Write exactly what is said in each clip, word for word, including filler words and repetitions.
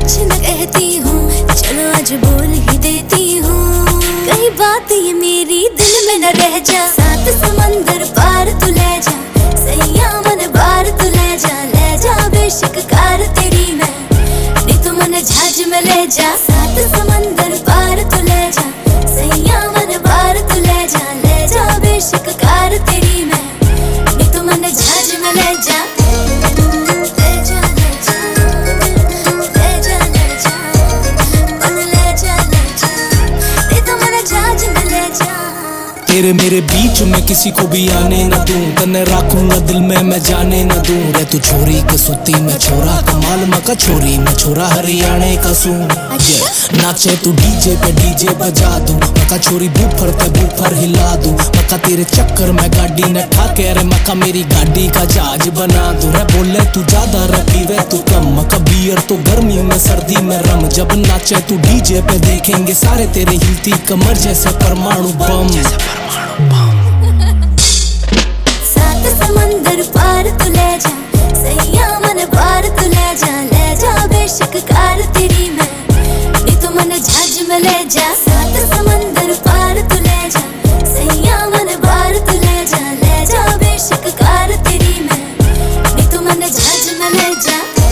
कुछ न कहती हूँ, चलो आज बोल ही देती हूँ। कई बात ये मेरी दिल में न रह जा, सात समंदर पार तू ले जा, सैया मन बार तू ले जा, ले जा बेशक कार तेरी मैं, नहीं तो मन झाज में ले जा। सात समंदर पार तू ले जा, सैया मन बार तू ले जा, ले जा बेशक कार तेरी मैं, नहीं तो मन झाज में ले जा। तेरे मेरे बीच में किसी को भी आने न दूं, तन्ने रखूंगा दिल में मैं जाने न दूं। रे तू छोरी के सुती मैं छोरा, कमाल मका छोरी मैं छोरा हरियाणे का सूं। नाचे तू डीजे पे डीजे बजा दूं, मका छोरी बूफर पे बूफर हिला दूं। मका तेरे चक्कर में गाड़ी न ठाके, रे मका मेरी गाड़ी का जहाज बना दूं। रे बोले तू ज्यादा रे पीवे तू कम, मका बियर तो गर्मी में सर्दी में रम। जब नाचे तू डीजे पे देखेंगे सारे तेरे हिलती कमर जैसे परमाणु बम। सात समंदर पार तू ले जा, सैया मन बार तू ले जा, ले जा बेशक कार तेरी मैं, नहीं तो मन झाज में ले जा। सात समंदर पार तू ले जा, सैया मन बार तू ले जा, ले जा बेशक कार तेरी मैं, नहीं तो मन झाज में ले जा।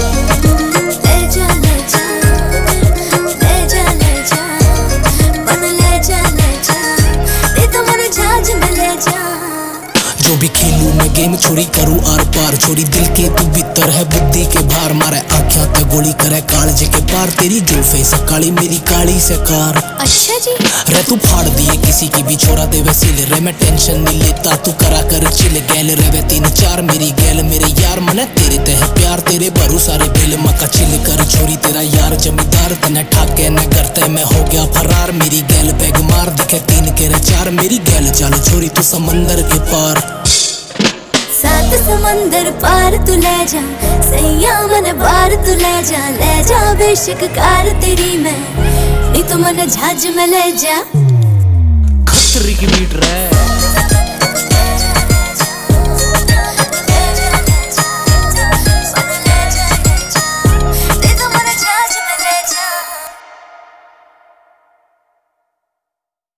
जो भी खेलूं मैं गेम छोरी करूं आर पार, छोरी दिल के तू भीतर है बुद्धि के बाहर। मारे आँखों ते गोली करे कालजे के पार, तेरी जुल्फे से काली मेरी काली से कार। अच्छा जी रे तू फाड़ दिए किसी की भी छोरा दे वसीले, रे मैं टेंशन नहीं लेता तू करा कर चिल। गैल रे वे तीन चार मेरी गैल मेरे यार, मने तेरे ते है प्यार तेरे भरू सारे बिल। मका चिल कर छोरी तेरा यार जमींदार, तने ठाके न करते मैं हो गया फरार। मेरी गैल बैग मार दिखे तीन के रे चार, मेरी गैल चल छोरी तू समंदर के पार। सात समंदर पार तू ले जा, सैया मन बार तू ले जा, ले जा बेशक कार तेरी मैं, नहीं तो मन झाज में ले जा। खतरी की बीट रहा है।